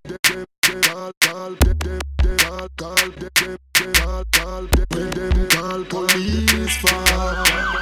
Call police for.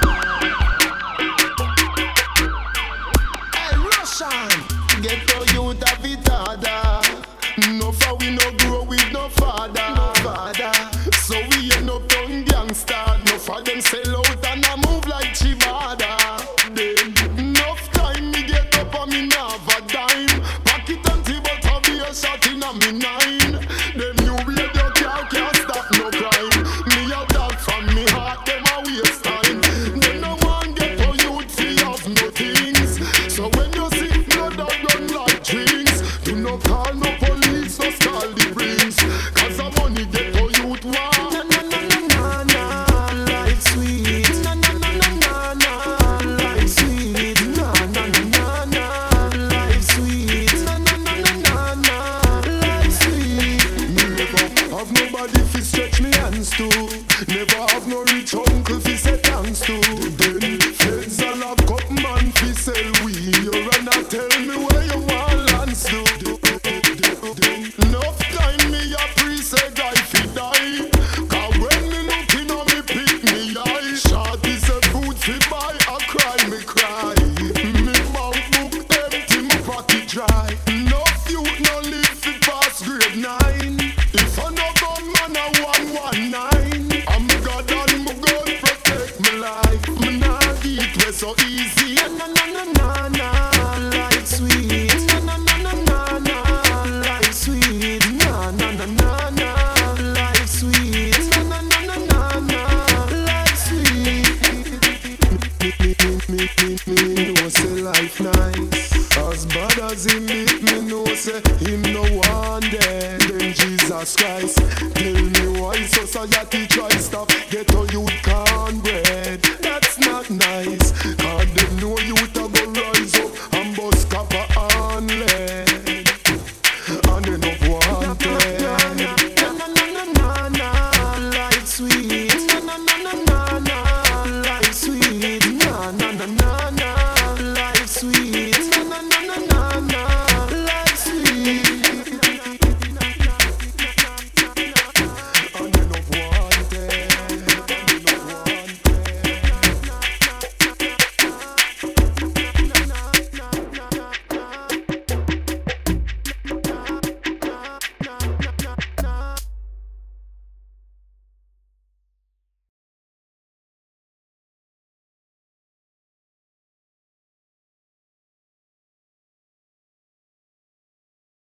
Hey Russian, get to you the vitada. No for we no grow with no father. So we end up young gangster. No for them sell out and I move like Chivada. Then enough time me get up and me now have a dime. Pocket empty but have a shot in a me nine. Them new radio can't stop no crime. Me a dog from me heart, them a waste time. Them no one get for youth free of no things. So when you see no dog run like drinks, do no call no police, just call the rings. Cause the money get for youth war. Life sweet. Life sweet. Life sweet. Life sweet. Me never have nobody fi stretch me hands to. Never have no rich uncle fi say thanks to. Then feds a lock up man fi sell weed. You run and tell me where you want lands to. Enough time me a pre-say guy fi die. Cause when me looking on me pick me eye. Short is a food fi buy, I cry. Me bank book empty, my pocket dry. Enough youth no live fi pass grade 9. If I no gun man a 119. I'm God and my gun protect my life. Me nah get way so easy. Life sweet. Life sweet. Life sweet. Life sweet. Me know say life nice. As bad as him make me know say him no one dead. Then Jesus Christ tell me why society try stop get all youth cornbread. That's not nice. Cause they know youth a go rise up and bust copper